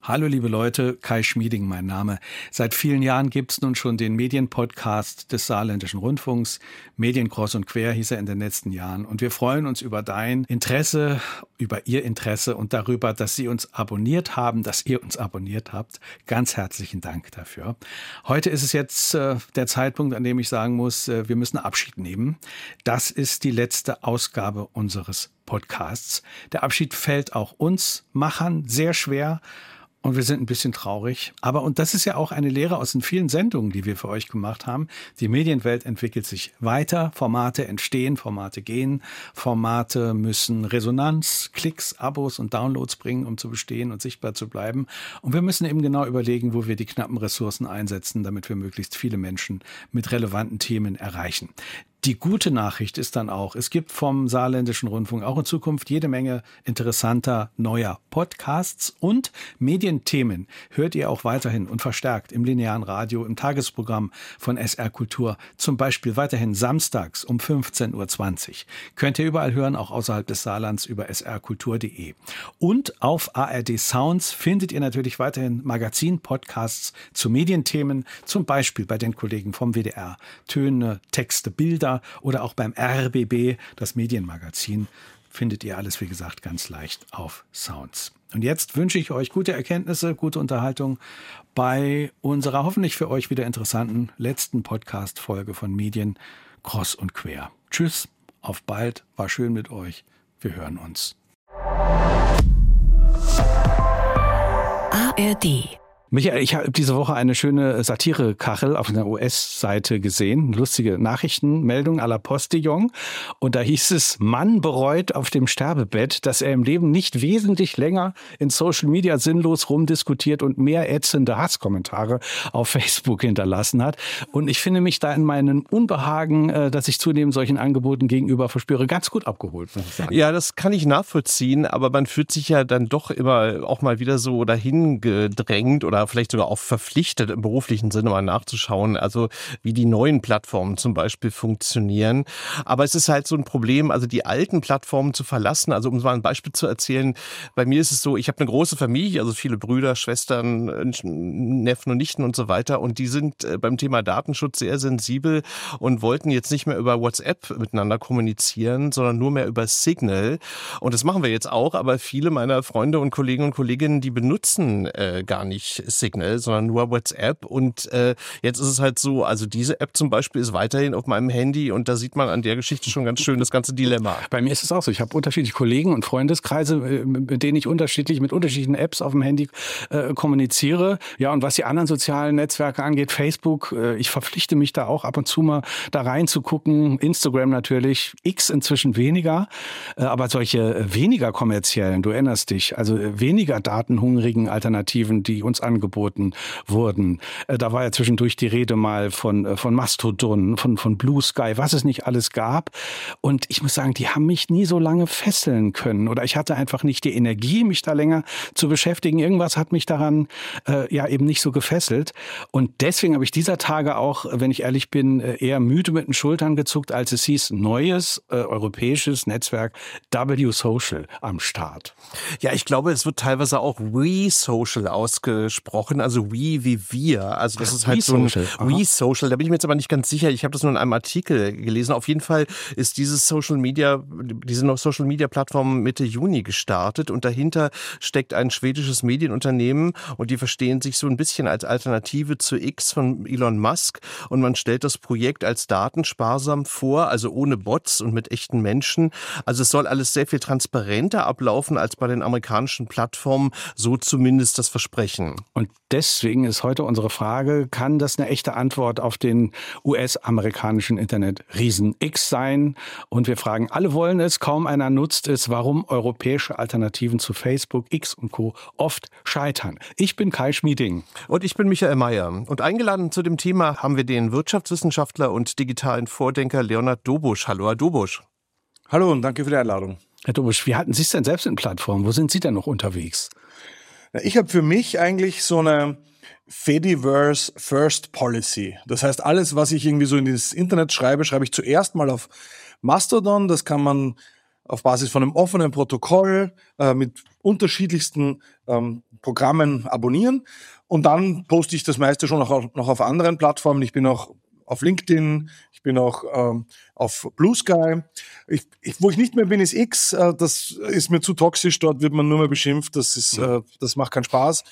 Hallo liebe Leute, Kai Schmieding mein Name. Seit vielen Jahren gibt's nun schon den Medienpodcast des Saarländischen Rundfunks. Medien kreuz und quer hieß er in den letzten Jahren. Und wir freuen uns über dein Interesse, über Ihr Interesse und darüber, dass Sie uns abonniert haben, dass ihr uns abonniert habt. Ganz herzlichen Dank dafür. Heute ist es jetzt der Zeitpunkt, an dem ich sagen muss, wir müssen Abschied nehmen. Das ist die letzte Ausgabe unseres Podcasts. Der Abschied fällt auch uns Machern sehr schwer. Und wir sind ein bisschen traurig. Und das ist ja auch eine Lehre aus den vielen Sendungen, die wir für euch gemacht haben. Die Medienwelt entwickelt sich weiter. Formate entstehen, Formate gehen. Formate müssen Resonanz, Klicks, Abos und Downloads bringen, um zu bestehen und sichtbar zu bleiben. Und wir müssen eben genau überlegen, wo wir die knappen Ressourcen einsetzen, damit wir möglichst viele Menschen mit relevanten Themen erreichen. Die gute Nachricht ist dann auch, es gibt vom Saarländischen Rundfunk auch in Zukunft jede Menge interessanter neuer Podcasts und Medienthemen hört ihr auch weiterhin und verstärkt im linearen Radio, im Tagesprogramm von SR Kultur, zum Beispiel weiterhin samstags um 15.20 Uhr. Könnt ihr überall hören, auch außerhalb des Saarlands über srkultur.de. Und auf ARD Sounds findet ihr natürlich weiterhin Magazin-Podcasts zu Medienthemen, zum Beispiel bei den Kollegen vom WDR. Töne, Texte, Bilder, oder auch beim RBB, das Medienmagazin, findet ihr alles, wie gesagt, ganz leicht auf Sounds. Und jetzt wünsche ich euch gute Erkenntnisse, gute Unterhaltung bei unserer hoffentlich für euch wieder interessanten letzten Podcast-Folge von Medien kreuz und quer. Tschüss, auf bald, war schön mit euch, wir hören uns. ARD. Michael, ich habe diese Woche eine schöne Satire-Kachel auf einer US-Seite gesehen. Lustige Nachrichtenmeldung à la Postillon. Und da hieß es, Mann bereut auf dem Sterbebett, dass er im Leben nicht wesentlich länger in Social Media sinnlos rumdiskutiert und mehr ätzende Hasskommentare auf Facebook hinterlassen hat. Und ich finde mich da in meinem Unbehagen, dass ich zunehmend solchen Angeboten gegenüber verspüre, ganz gut abgeholt, muss ich sagen. Ja, das kann ich nachvollziehen, aber man fühlt sich ja dann doch immer auch mal wieder so dahin gedrängt oder vielleicht sogar auch verpflichtet, im beruflichen Sinne mal nachzuschauen, also wie die neuen Plattformen zum Beispiel funktionieren. Aber es ist halt so ein Problem, also die alten Plattformen zu verlassen. Also um mal ein Beispiel zu erzählen, bei mir ist es so, ich habe eine große Familie, also viele Brüder, Schwestern, Neffen und Nichten und so weiter. Und die sind beim Thema Datenschutz sehr sensibel und wollten jetzt nicht mehr über WhatsApp miteinander kommunizieren, sondern nur mehr über Signal. Und das machen wir jetzt auch, aber viele meiner Freunde und Kollegen und Kolleginnen, die benutzen gar nicht Signal, sondern nur WhatsApp. Und jetzt ist es halt so, also diese App zum Beispiel ist weiterhin auf meinem Handy und da sieht man an der Geschichte schon ganz schön das ganze Dilemma. Bei mir ist es auch so. Ich habe unterschiedliche Kollegen und Freundeskreise, mit denen ich mit unterschiedlichen Apps auf dem Handy kommuniziere. Ja, und was die anderen sozialen Netzwerke angeht, Facebook, ich verpflichte mich da auch ab und zu mal da reinzugucken. Instagram natürlich, X inzwischen weniger, aber solche weniger kommerziellen, du erinnerst dich, also weniger datenhungrigen Alternativen, die uns angeboten wurden. Da war ja zwischendurch die Rede mal von Mastodon, von Blue Sky, was es nicht alles gab. Und ich muss sagen, die haben mich nie so lange fesseln können. Oder ich hatte einfach nicht die Energie, mich da länger zu beschäftigen. Irgendwas hat mich daran eben nicht so gefesselt. Und deswegen habe ich dieser Tage auch, wenn ich ehrlich bin, eher müde mit den Schultern gezuckt, als es hieß, neues europäisches Netzwerk W-Social am Start. Ja, ich glaube, es wird teilweise auch We-Social ausgesprochen, also we wie wir. Also das ist halt so ein We-Social. Da bin ich mir jetzt aber nicht ganz sicher. Ich habe das nur in einem Artikel gelesen. Auf jeden Fall ist diese Social Media Plattform Mitte Juni gestartet und dahinter steckt ein schwedisches Medienunternehmen und die verstehen sich so ein bisschen als Alternative zu X von Elon Musk und man stellt das Projekt als datensparsam vor, also ohne Bots und mit echten Menschen. Also es soll alles sehr viel transparenter ablaufen als bei den amerikanischen Plattformen, so zumindest das Versprechen. Und deswegen ist heute unsere Frage, kann das eine echte Antwort auf den US-amerikanischen Internet-Riesen X sein? Und wir fragen, alle wollen es, kaum einer nutzt es, warum europäische Alternativen zu Facebook, X und Co. oft scheitern. Ich bin Kai Schmieding. Und ich bin Michael Mayer. Und eingeladen zu dem Thema haben wir den Wirtschaftswissenschaftler und digitalen Vordenker Leonhard Dobusch. Hallo, Herr Dobusch. Hallo und danke für die Einladung. Herr Dobusch, wie halten Sie es denn selbst in Plattformen? Wo sind Sie denn noch unterwegs? Ich habe für mich eigentlich so eine Fediverse First Policy. Das heißt, alles, was ich irgendwie so in das Internet schreibe, schreibe ich zuerst mal auf Mastodon. Das kann man auf Basis von einem offenen Protokoll mit unterschiedlichsten Programmen abonnieren. Und dann poste ich das meiste schon noch auf anderen Plattformen. Ich bin auch auf LinkedIn, ich bin auch auf Blue Sky. Wo ich nicht mehr bin, ist X. Das ist mir zu toxisch. Dort wird man nur mehr beschimpft. Das macht keinen Spaß.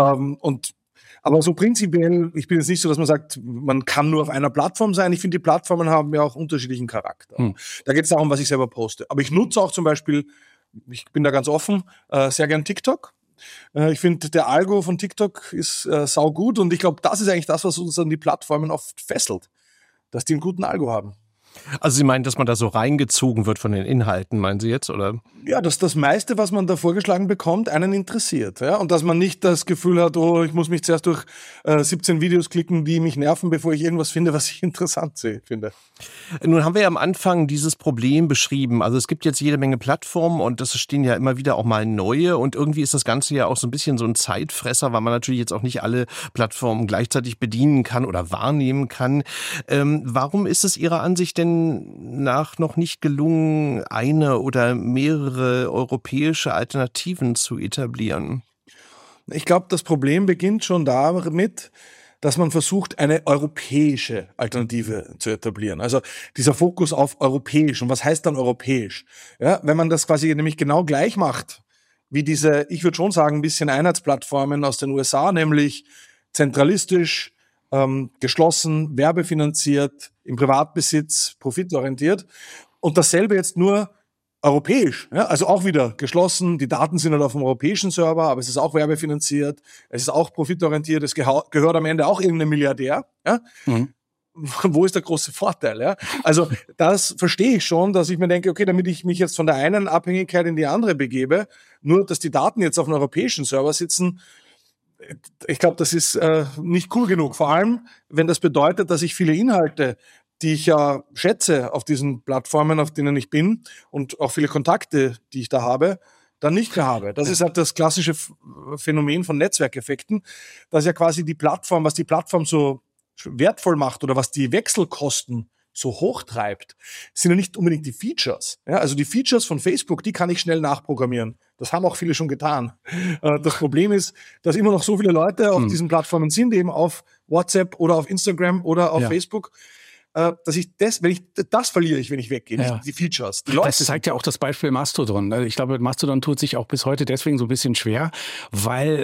Aber so prinzipiell, ich bin jetzt nicht so, dass man sagt, man kann nur auf einer Plattform sein. Ich finde, die Plattformen haben ja auch unterschiedlichen Charakter. Da geht es darum, was ich selber poste. Aber ich nutze auch zum Beispiel, ich bin da ganz offen, sehr gern TikTok. Ich finde, der Algo von TikTok ist saugut und ich glaube, das ist eigentlich das, was uns an die Plattformen oft fesselt, dass die einen guten Algo haben. Also Sie meinen, dass man da so reingezogen wird von den Inhalten, meinen Sie jetzt, oder? Ja, dass das meiste, was man da vorgeschlagen bekommt, einen interessiert. Ja? Und dass man nicht das Gefühl hat, oh, ich muss mich zuerst durch 17 Videos klicken, die mich nerven, bevor ich irgendwas finde, was ich interessant finde. Nun haben wir ja am Anfang dieses Problem beschrieben. Also es gibt jetzt jede Menge Plattformen und es stehen ja immer wieder auch mal neue und irgendwie ist das Ganze ja auch so ein bisschen so ein Zeitfresser, weil man natürlich jetzt auch nicht alle Plattformen gleichzeitig bedienen kann oder wahrnehmen kann. Warum ist es Ihrer Ansicht denn nach noch nicht gelungen, eine oder mehrere europäische Alternativen zu etablieren? Ich glaube, das Problem beginnt schon damit, dass man versucht, eine europäische Alternative zu etablieren. Also dieser Fokus auf europäisch. Und was heißt dann europäisch? Ja, wenn man das quasi nämlich genau gleich macht, wie diese, ich würde schon sagen, ein bisschen Einheitsplattformen aus den USA, nämlich zentralistisch, geschlossen, werbefinanziert, im Privatbesitz, profitorientiert. Und dasselbe jetzt nur europäisch. Ja? Also auch wieder geschlossen, die Daten sind halt auf dem europäischen Server, aber es ist auch werbefinanziert, es ist auch profitorientiert, es gehört am Ende auch irgendeinem Milliardär. Ja? Wo ist der große Vorteil? Ja? Also das verstehe ich schon, dass ich mir denke, okay, damit ich mich jetzt von der einen Abhängigkeit in die andere begebe, nur dass die Daten jetzt auf einem europäischen Server sitzen, ich glaube, das ist nicht cool genug. Vor allem, wenn das bedeutet, dass ich viele Inhalte, die ich ja schätze auf diesen Plattformen, auf denen ich bin und auch viele Kontakte, die ich da habe, dann nicht mehr habe. Das ist halt das klassische Phänomen von Netzwerkeffekten, dass ja quasi die Plattform, was die Plattform so wertvoll macht oder was die Wechselkosten so hoch treibt, sind ja nicht unbedingt die Features. Ja, also die Features von Facebook, die kann ich schnell nachprogrammieren. Das haben auch viele schon getan. Das Problem ist, dass immer noch so viele Leute auf diesen Plattformen sind, eben auf WhatsApp oder auf Instagram oder auf Facebook, dass ich das verliere ich, wenn ich weggehe, die Features. Das zeigt ja auch das Beispiel Mastodon. Ich glaube, Mastodon tut sich auch bis heute deswegen so ein bisschen schwer, weil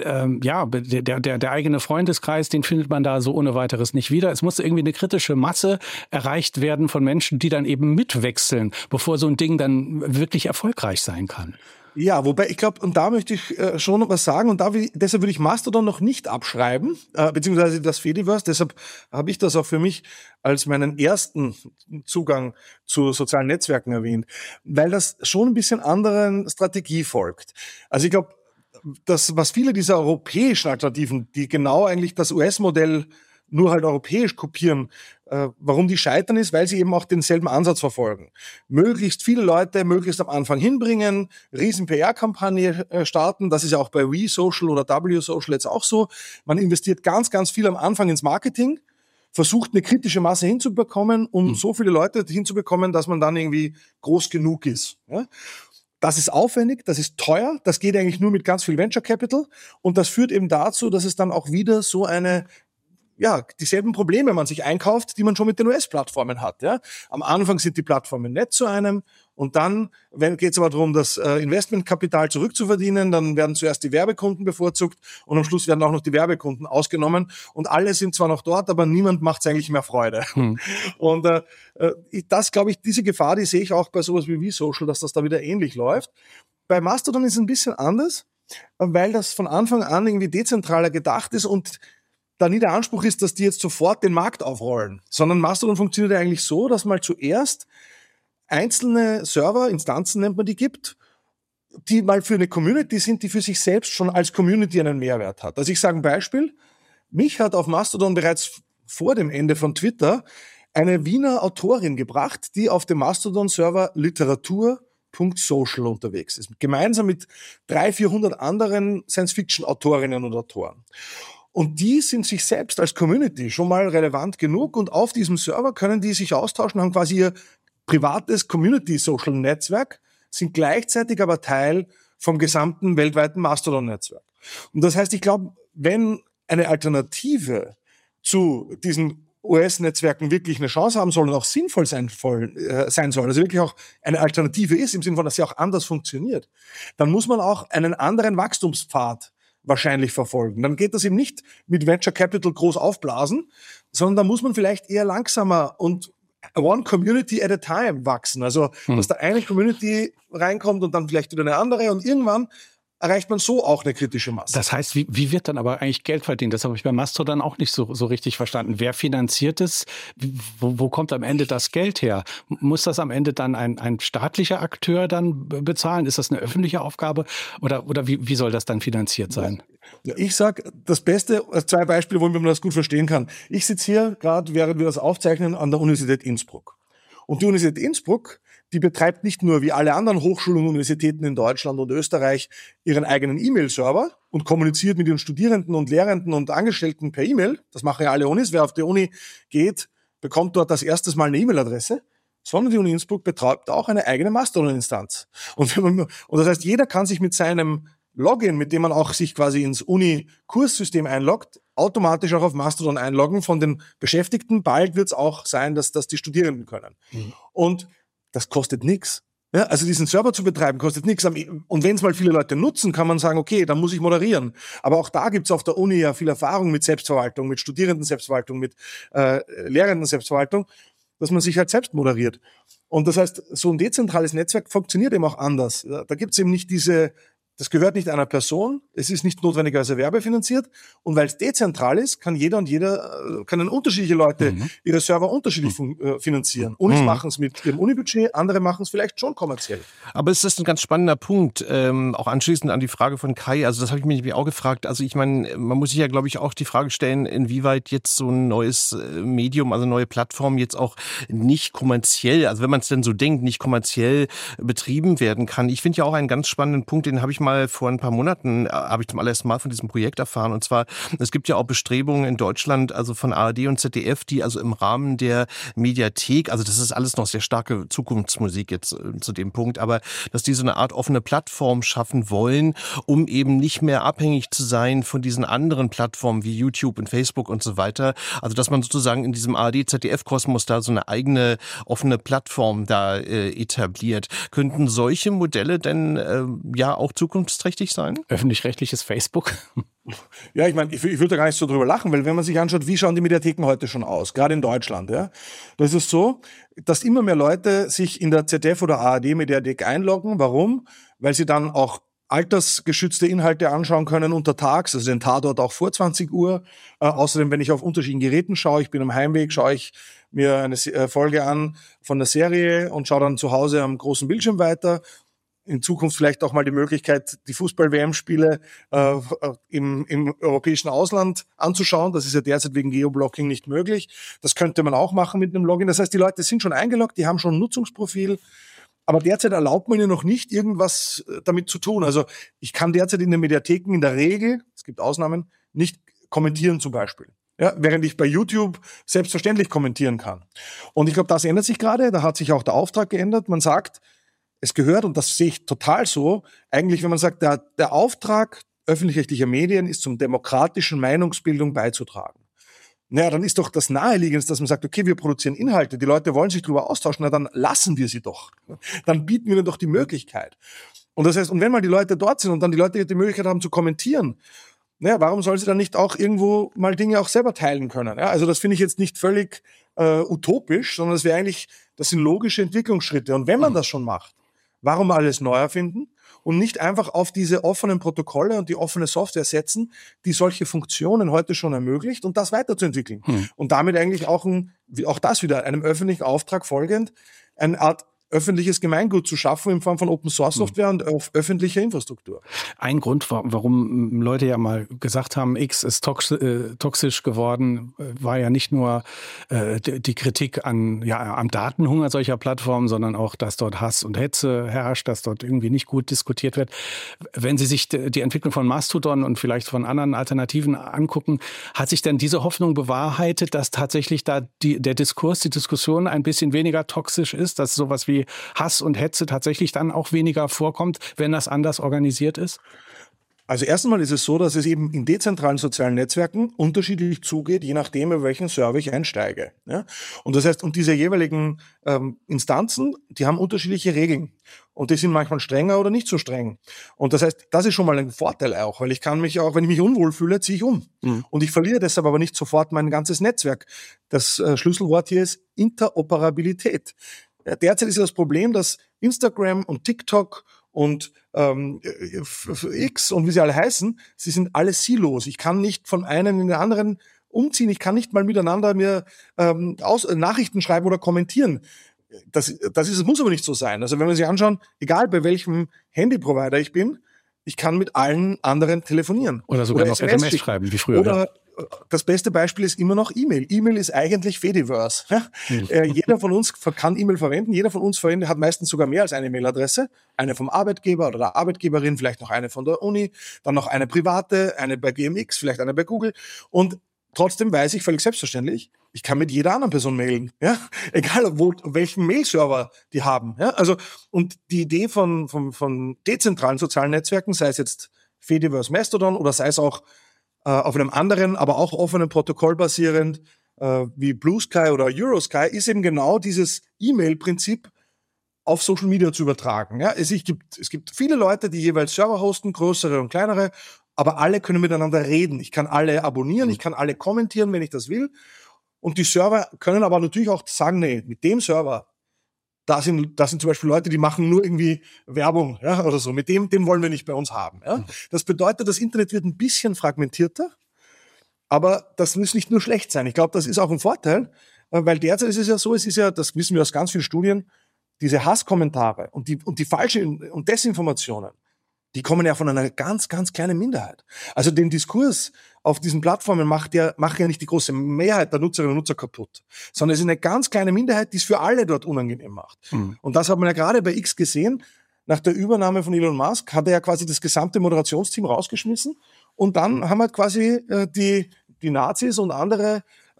der eigene Freundeskreis, den findet man da so ohne weiteres nicht wieder. Es muss irgendwie eine kritische Masse erreicht werden von Menschen, die dann eben mitwechseln, bevor so ein Ding dann wirklich erfolgreich sein kann. Ja, wobei ich glaube, und da möchte ich schon noch was sagen, und deshalb würde ich Mastodon noch nicht abschreiben, beziehungsweise das Fediverse, deshalb habe ich das auch für mich als meinen ersten Zugang zu sozialen Netzwerken erwähnt, weil das schon ein bisschen anderen Strategie folgt. Also ich glaube, das, was viele dieser europäischen Alternativen, die genau eigentlich das US-Modell nur halt europäisch kopieren, warum die scheitern ist, weil sie eben auch denselben Ansatz verfolgen. Möglichst viele Leute möglichst am Anfang hinbringen, riesen PR-Kampagne starten, das ist ja auch bei WeSocial oder WSocial jetzt auch so. Man investiert ganz, ganz viel am Anfang ins Marketing, versucht eine kritische Masse hinzubekommen, um so viele Leute hinzubekommen, dass man dann irgendwie groß genug ist. Ja? Das ist aufwendig, das ist teuer, das geht eigentlich nur mit ganz viel Venture Capital und das führt eben dazu, dass es dann auch wieder so dieselben Probleme man sich einkauft, die man schon mit den US-Plattformen hat. Ja? Am Anfang sind die Plattformen nett zu einem und dann geht es aber darum, das Investmentkapital zurückzuverdienen, dann werden zuerst die Werbekunden bevorzugt und am Schluss werden auch noch die Werbekunden ausgenommen und alle sind zwar noch dort, aber niemand macht es eigentlich mehr Freude. Und das, glaube ich, diese Gefahr, die sehe ich auch bei sowas wie WeSocial, dass das da wieder ähnlich läuft. Bei Mastodon ist es ein bisschen anders, weil das von Anfang an irgendwie dezentraler gedacht ist und da nie der Anspruch ist, dass die jetzt sofort den Markt aufrollen, sondern Mastodon funktioniert ja eigentlich so, dass mal zuerst einzelne Server, Instanzen nennt man die, gibt, die mal für eine Community sind, die für sich selbst schon als Community einen Mehrwert hat. Also ich sage ein Beispiel, mich hat auf Mastodon bereits vor dem Ende von Twitter eine Wiener Autorin gebracht, die auf dem Mastodon-Server Literatur.social unterwegs ist, gemeinsam mit 300-400 anderen Science-Fiction-Autorinnen und Autoren. Und die sind sich selbst als Community schon mal relevant genug und auf diesem Server können die sich austauschen, haben quasi ihr privates Community-Social-Netzwerk sind gleichzeitig aber Teil vom gesamten weltweiten Mastodon-Netzwerk. Und das heißt, ich glaube, wenn eine Alternative zu diesen US-Netzwerken wirklich eine Chance haben soll und auch sinnvoll sein soll, also wirklich auch eine Alternative ist, im Sinne von, dass sie auch anders funktioniert, dann muss man auch einen anderen Wachstumspfad wahrscheinlich verfolgen. Dann geht das eben nicht mit Venture Capital groß aufblasen, sondern da muss man vielleicht eher langsamer und one community at a time wachsen. Also, dass da eine Community reinkommt und dann vielleicht wieder eine andere und irgendwann erreicht man so auch eine kritische Masse. Das heißt, wie wird dann aber eigentlich Geld verdient? Das habe ich bei Mastodon auch nicht so richtig verstanden. Wer finanziert es? Wo kommt am Ende das Geld her? Muss das am Ende dann ein staatlicher Akteur dann bezahlen? Ist das eine öffentliche Aufgabe? Oder wie soll das dann finanziert sein? Ja, ich sag das Beste, 2 Beispiele, wo man das gut verstehen kann. Ich sitze hier gerade, während wir das aufzeichnen, an der Universität Innsbruck. Und die Universität Innsbruck, die betreibt nicht nur wie alle anderen Hochschulen und Universitäten in Deutschland und Österreich ihren eigenen E-Mail-Server und kommuniziert mit ihren Studierenden und Lehrenden und Angestellten per E-Mail. Das machen ja alle Unis. Wer auf die Uni geht, bekommt dort als erstes mal eine E-Mail-Adresse. Sondern die Uni Innsbruck betreibt auch eine eigene Mastodon-Instanz. Und das heißt, jeder kann sich mit seinem Login, mit dem man auch sich quasi ins Uni-Kurssystem einloggt, automatisch auch auf Mastodon einloggen von den Beschäftigten. Bald wird es auch sein, dass die Studierenden können. Und das kostet nichts. Ja, also diesen Server zu betreiben kostet nichts. Und wenn es mal viele Leute nutzen, kann man sagen, okay, dann muss ich moderieren. Aber auch da gibt's auf der Uni ja viel Erfahrung mit Selbstverwaltung, mit Studierenden-Selbstverwaltung, mit Lehrenden-Selbstverwaltung, dass man sich halt selbst moderiert. Und das heißt, so ein dezentrales Netzwerk funktioniert eben auch anders. Da gibt's eben nicht das gehört nicht einer Person, es ist nicht notwendigerweise werbefinanziert und weil es dezentral ist, können unterschiedliche Leute ihre Server unterschiedlich finanzieren. Unis machen es mit ihrem Unibudget, andere machen es vielleicht schon kommerziell. Aber es ist ein ganz spannender Punkt, auch anschließend an die Frage von Kai, also das habe ich mich nämlich auch gefragt, also ich meine, man muss sich ja glaube ich auch die Frage stellen, inwieweit jetzt so ein neues Medium, also neue Plattform jetzt auch nicht kommerziell, also wenn man es denn so denkt, nicht kommerziell betrieben werden kann. Ich finde ja auch einen ganz spannenden Punkt, den habe ich mal vor ein paar Monaten, habe ich zum allerersten Mal von diesem Projekt erfahren. Und zwar, es gibt ja auch Bestrebungen in Deutschland, also von ARD und ZDF, die also im Rahmen der Mediathek, also das ist alles noch sehr starke Zukunftsmusik jetzt zu dem Punkt, aber dass die so eine Art offene Plattform schaffen wollen, um eben nicht mehr abhängig zu sein von diesen anderen Plattformen wie YouTube und Facebook und so weiter. Also dass man sozusagen in diesem ARD-ZDF-Kosmos da so eine eigene offene Plattform da etabliert. Könnten solche Modelle denn ja auch zukunftsträchtig sein? Öffentlich-rechtliches Facebook? Ja, ich meine, ich will da gar nicht so drüber lachen, weil wenn man sich anschaut, wie schauen die Mediatheken heute schon aus, gerade in Deutschland, ja, da ist es so, dass immer mehr Leute sich in der ZDF oder ARD-Mediathek einloggen. Warum? Weil sie dann auch altersgeschützte Inhalte anschauen können untertags, also den Tatort auch vor 20 Uhr. Außerdem, wenn ich auf unterschiedlichen Geräten schaue, ich bin am Heimweg, schaue ich mir eine Folge an von der Serie und schaue dann zu Hause am großen Bildschirm weiter. In Zukunft vielleicht auch mal die Möglichkeit, die Fußball-WM-Spiele im europäischen Ausland anzuschauen. Das ist ja derzeit wegen Geoblocking nicht möglich. Das könnte man auch machen mit einem Login. Das heißt, die Leute sind schon eingeloggt, die haben schon ein Nutzungsprofil. Aber derzeit erlaubt man ihnen noch nicht, irgendwas damit zu tun. Also ich kann derzeit in den Mediatheken in der Regel, es gibt Ausnahmen, nicht kommentieren zum Beispiel. Ja, während ich bei YouTube selbstverständlich kommentieren kann. Und ich glaube, das ändert sich gerade. Da hat sich auch der Auftrag geändert. Man sagt, es gehört, und das sehe ich total so, eigentlich, wenn man sagt, der Auftrag öffentlich-rechtlicher Medien ist, zum demokratischen Meinungsbildung beizutragen. Naja, dann ist doch das Naheliegendste, dass man sagt, okay, wir produzieren Inhalte, die Leute wollen sich darüber austauschen, na dann lassen wir sie doch. Dann bieten wir ihnen doch die Möglichkeit. Und das heißt, und wenn mal die Leute dort sind und dann die Leute die Möglichkeit haben zu kommentieren, naja, warum sollen sie dann nicht auch irgendwo mal Dinge auch selber teilen können? Ja, also das finde ich jetzt nicht völlig utopisch, sondern das sind logische Entwicklungsschritte. Und wenn man das schon macht, warum alles neu erfinden und nicht einfach auf diese offenen Protokolle und die offene Software setzen, die solche Funktionen heute schon ermöglicht und das weiterzuentwickeln. Und damit eigentlich auch das wieder einem öffentlichen Auftrag folgend, eine Art öffentliches Gemeingut zu schaffen in Form von Open-Source-Software und auf öffentlicher Infrastruktur. Ein Grund, warum Leute ja mal gesagt haben, X ist toxisch geworden, war ja nicht nur die Kritik am Datenhunger solcher Plattformen, sondern auch, dass dort Hass und Hetze herrscht, dass dort irgendwie nicht gut diskutiert wird. Wenn Sie sich die Entwicklung von Mastodon und vielleicht von anderen Alternativen angucken, hat sich denn diese Hoffnung bewahrheitet, dass tatsächlich da die Diskussion ein bisschen weniger toxisch ist, dass sowas wie die Hass und Hetze tatsächlich dann auch weniger vorkommt, wenn das anders organisiert ist? Also erst einmal ist es so, dass es eben in dezentralen sozialen Netzwerken unterschiedlich zugeht, je nachdem, über welchen Server ich einsteige. Ja? Und das heißt, und diese jeweiligen Instanzen, die haben unterschiedliche Regeln. Und die sind manchmal strenger oder nicht so streng. Und das heißt, das ist schon mal ein Vorteil auch, weil ich kann mich auch, wenn ich mich unwohl fühle, ziehe ich um. Mhm. Und ich verliere deshalb aber nicht sofort mein ganzes Netzwerk. Das Schlüsselwort hier ist Interoperabilität. Derzeit ist das Problem, dass Instagram und TikTok und X und wie sie alle heißen, sie sind alle Silos. Ich kann nicht von einem in den anderen umziehen. Ich kann nicht mal miteinander mir Nachrichten schreiben oder kommentieren. Das muss aber nicht so sein. Also wenn wir sich anschauen, egal bei welchem Handyprovider ich bin, ich kann mit allen anderen telefonieren. Oder sogar noch SMS schreiben, wie früher. Oder das beste Beispiel ist immer noch E-Mail. E-Mail ist eigentlich Fediverse. Ja? Jeder von uns kann E-Mail verwenden. Jeder von uns hat meistens sogar mehr als eine E-Mail-Adresse. Eine vom Arbeitgeber oder der Arbeitgeberin, vielleicht noch eine von der Uni, dann noch eine private, eine bei GMX, vielleicht eine bei Google. Und trotzdem weiß ich völlig selbstverständlich, ich kann mit jeder anderen Person mailen. Ja? Egal, welchen Mail-Server die haben. Ja? Also, und die Idee von dezentralen sozialen Netzwerken, sei es jetzt Fediverse, Mastodon oder sei es auch auf einem anderen, aber auch offenen Protokoll basierend, wie Blue Sky oder Eurosky, ist eben genau dieses E-Mail-Prinzip auf Social Media zu übertragen. Ja? Es gibt viele Leute, die jeweils Server hosten, größere und kleinere, aber alle können miteinander reden. Ich kann alle abonnieren, ich kann alle kommentieren, wenn ich das will. Und die Server können aber natürlich auch sagen, nee, mit dem Server, da sind zum Beispiel Leute, die machen nur irgendwie Werbung, ja, oder so. Mit dem wollen wir nicht bei uns haben. Ja. Das bedeutet, das Internet wird ein bisschen fragmentierter, aber das muss nicht nur schlecht sein. Ich glaube, das ist auch ein Vorteil, weil derzeit ist es ja so, das wissen wir aus ganz vielen Studien, diese Hasskommentare und die falsche und Desinformationen, die kommen ja von einer ganz, ganz kleinen Minderheit. Also den Diskurs auf diesen Plattformen macht ja nicht die große Mehrheit der Nutzerinnen und Nutzer kaputt, sondern es ist eine ganz kleine Minderheit, die es für alle dort unangenehm macht. Mhm. Und das hat man ja gerade bei X gesehen. Nach der Übernahme von Elon Musk hat er ja quasi das gesamte Moderationsteam rausgeschmissen und dann haben halt quasi die Nazis und andere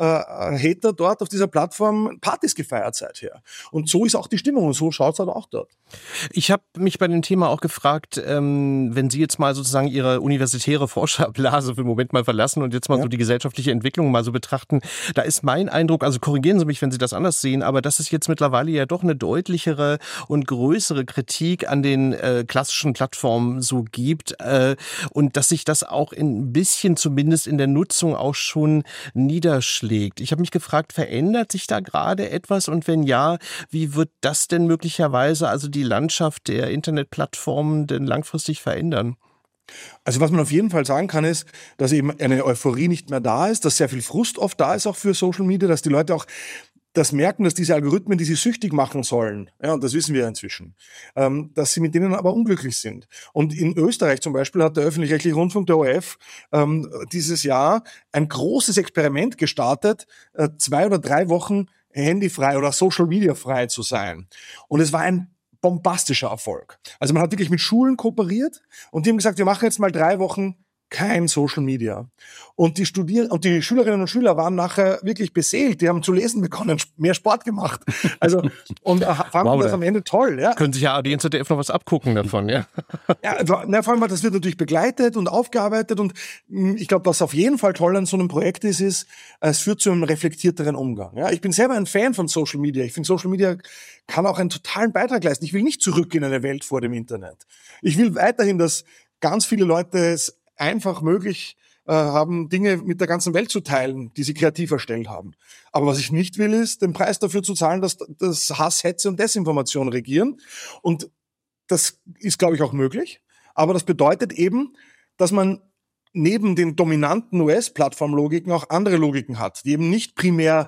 Hater dort auf dieser Plattform Partys gefeiert seither. Und so ist auch die Stimmung und so schaut es halt auch dort. Ich habe mich bei dem Thema auch gefragt, wenn Sie jetzt mal sozusagen Ihre universitäre Forscherblase für den Moment mal verlassen und jetzt mal so die gesellschaftliche Entwicklung mal so betrachten, da ist mein Eindruck, also korrigieren Sie mich, wenn Sie das anders sehen, aber dass es jetzt mittlerweile ja doch eine deutlichere und größere Kritik an den klassischen Plattformen so gibt und dass sich das auch ein bisschen zumindest in der Nutzung auch schon niederschlägt. Ich habe mich gefragt, verändert sich da gerade etwas und wenn ja, wie wird das denn möglicherweise, also die Landschaft der Internetplattformen denn langfristig verändern? Also was man auf jeden Fall sagen kann, ist, dass eben eine Euphorie nicht mehr da ist, dass sehr viel Frust oft da ist auch für Social Media, dass die Leute auch das merken, dass diese Algorithmen, die sie süchtig machen sollen, ja, und das wissen wir ja inzwischen, dass sie mit denen aber unglücklich sind. Und in Österreich zum Beispiel hat der öffentlich-rechtliche Rundfunk, der ORF, dieses Jahr ein großes Experiment gestartet, 2 oder 3 Wochen handyfrei oder Social Media frei zu sein. Und es war ein bombastischer Erfolg. Also man hat wirklich mit Schulen kooperiert und die haben gesagt, wir machen jetzt mal 3 Wochen kein Social Media. Und die Schülerinnen und Schüler waren nachher wirklich beseelt. Die haben zu lesen begonnen, mehr Sport gemacht. Also, und fanden das am Ende toll, ja. Können sich ja die NZDF noch was abgucken davon, ja. Ja, vor allem, das wird natürlich begleitet und aufgearbeitet und ich glaube, was auf jeden Fall toll an so einem Projekt ist, es führt zu einem reflektierteren Umgang. Ja, ich bin selber ein Fan von Social Media. Ich finde, Social Media kann auch einen totalen Beitrag leisten. Ich will nicht zurück in eine Welt vor dem Internet. Ich will weiterhin, dass ganz viele Leute es einfach möglich haben, Dinge mit der ganzen Welt zu teilen, die sie kreativ erstellt haben. Aber was ich nicht will, ist, den Preis dafür zu zahlen, dass Hass, Hetze und Desinformation regieren. Und das ist, glaube ich, auch möglich. Aber das bedeutet eben, dass man neben den dominanten US-Plattformlogiken auch andere Logiken hat, die eben nicht primär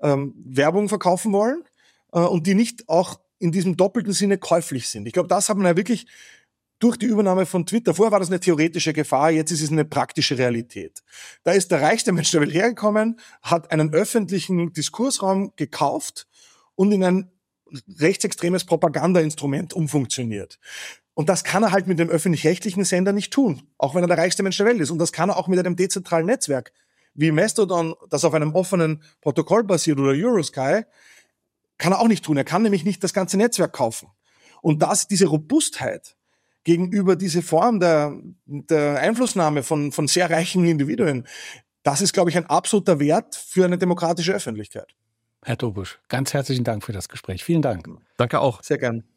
Werbung verkaufen wollen und die nicht auch in diesem doppelten Sinne käuflich sind. Ich glaube, das hat man ja wirklich durch die Übernahme von Twitter. Vorher war das eine theoretische Gefahr, jetzt ist es eine praktische Realität. Da ist der reichste Mensch der Welt hergekommen, hat einen öffentlichen Diskursraum gekauft und in ein rechtsextremes Propagandainstrument umfunktioniert. Und das kann er halt mit dem öffentlich-rechtlichen Sender nicht tun, auch wenn er der reichste Mensch der Welt ist. Und das kann er auch mit einem dezentralen Netzwerk wie Mastodon, das auf einem offenen Protokoll basiert, oder Eurosky. Kann er auch nicht tun. Er kann nämlich nicht das ganze Netzwerk kaufen. Und diese Robustheit gegenüber dieser Form der Einflussnahme von sehr reichen Individuen, das ist, glaube ich, ein absoluter Wert für eine demokratische Öffentlichkeit. Herr Dobusch, ganz herzlichen Dank für das Gespräch. Vielen Dank. Danke auch. Sehr gern.